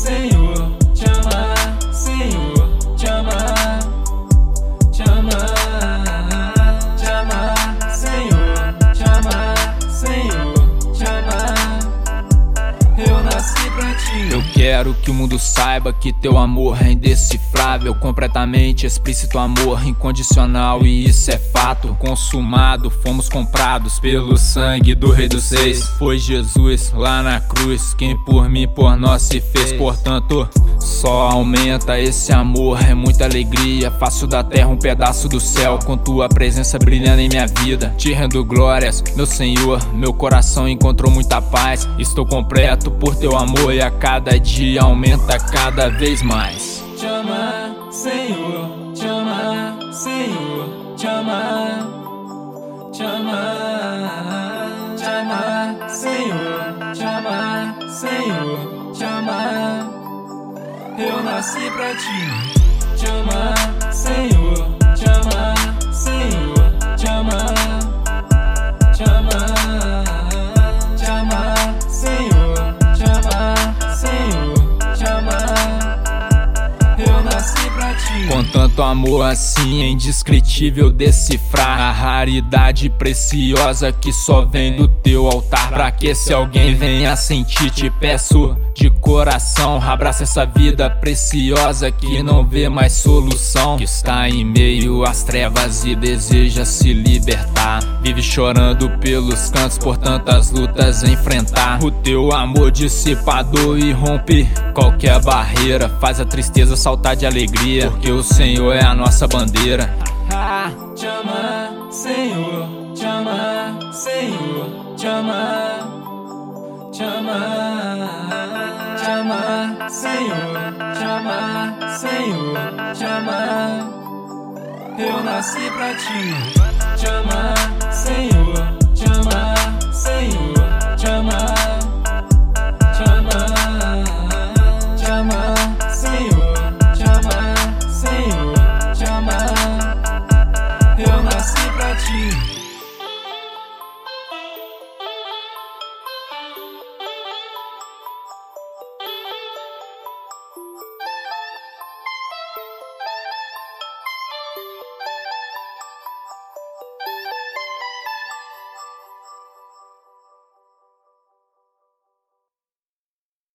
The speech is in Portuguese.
Senhor, te amar, Senhor, te amar, te amar, te amar, Senhor, te amar, Senhor, te amar. Eu nasci pra ti. Eu quero que o mundo saiba que teu amor é indecifrável, completamente explícito, amor incondicional, e isso é fato consumado. Fomos comprados pelo sangue do Rei dos Reis. Foi Jesus lá na cruz quem por mim, por nós se fez. Portanto, só aumenta esse amor, é muita alegria. Faço da terra um pedaço do céu, com tua presença brilhando em minha vida. Te rendo glórias, meu Senhor, meu coração encontrou muita paz. Estou completo por teu amor e a cada dia aumenta cada vez mais. Te amar, Senhor, te amar, Senhor, te amar, te amar, te amar, Senhor, te amar, Senhor, te amar. Eu nasci pra ti. Te amar, Senhor, te amar, Senhor, te amar, te amar, te amar, Senhor, te amar, Senhor, te amar. Eu nasci pra ti. Com tanto amor assim é indescritível decifrar a raridade preciosa que só vem do teu altar. Pra que se alguém venha sentir, te peço de coração, abraça essa vida preciosa que não vê mais solução, que está em meio às trevas e deseja se libertar. Vive chorando pelos cantos por tantas lutas enfrentar. O teu amor dissipador e rompe qualquer barreira, faz a tristeza saltar de alegria, porque o Senhor é a nossa bandeira. Te amar, Senhor, te amar, Senhor, te amar, te amar, te amar, Senhor, te amar, Senhor, te amar. Eu nasci pra ti. Te amar, Senhor, te amar, Senhor.